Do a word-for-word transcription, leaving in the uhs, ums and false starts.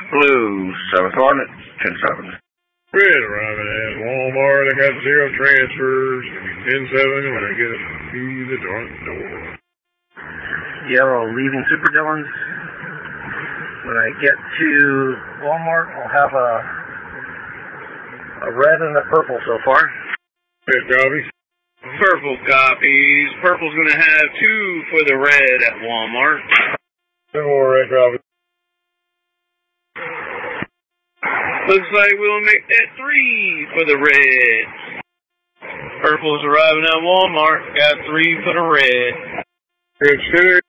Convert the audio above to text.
Blue, seventh one at ten seven. Red arriving at Walmart. I got zero transfers. ten seven when I get to the front door. Yellow leaving Super Dillons. When I get to Walmart, I'll have a a red and a purple so far. Red copy. Purple copies. Purple's going to have two for the red at Walmart. Two more red copies. Looks like we'll make that three for the red. Purple's arriving at Walmart. Got three for the red. Red